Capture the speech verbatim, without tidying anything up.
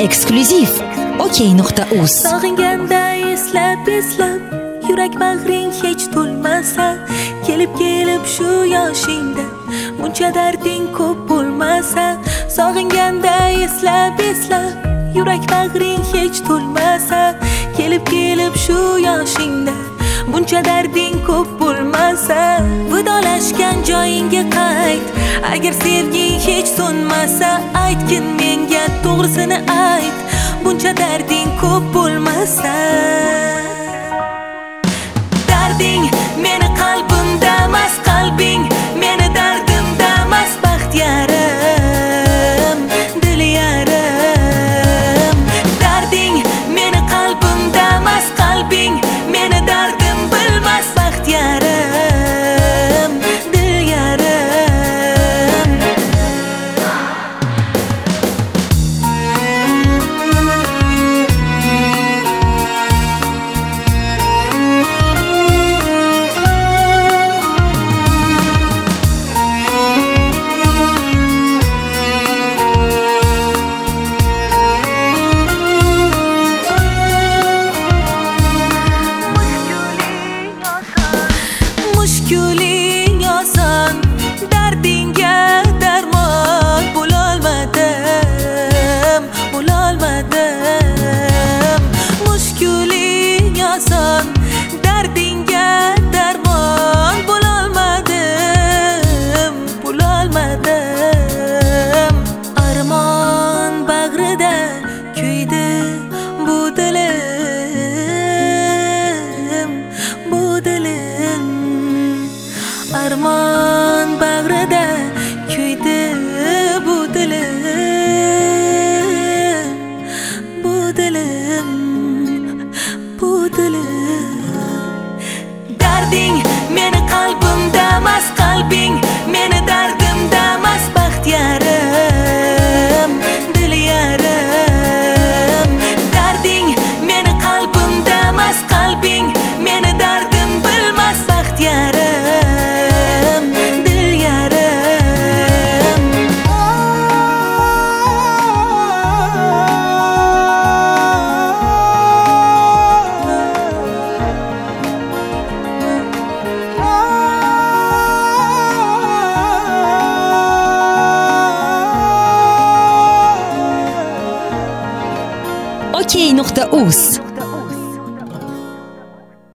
eksklyuziv okey nuqta uz. Sog'inganda eslab eslab yurak bag'ring hech to'lmasa, kelib kelib shu yoshingda buncha darding ko'p bo'lmasa. Sog'inganda eslab eslab yurak bag'ring hech to'lmasa, kelib kelib shu yoshingda buncha darding ko'p bo'lmasa. Vidolashgan joyingga qayt, agar sevging hech so'nmasa. Aytgin menga to'g'risini ayt, buncha darding ko'p bo'lmasa. Darding meni qalbimda emas, qalbing meni dardimda emas. Baxt yarim, dil yarim. Darding meni qalbimda emas, qalbing meni dardim bilmas. Baxt yarim, dil yarim. Mushkuling oson, dardingga darmon bo'lolmadim, bo'lolmadim. Mushkuling oson, dardingga darmon bo'lolmadim, bo'lolmadim. Armon bag'rida kuydi bu dilim, bu dilim. Armon bag'rida kuydi bu dilim, bu dilim, bu dilim. Darding meni qalbimda emas, qalbing meni dardimda emas. Baxt yarim, dil yarim. Darding meni qalbimda emas, qalbing meni dardim bilmas. Baxt yarim, dil yarim. okey nuqta uz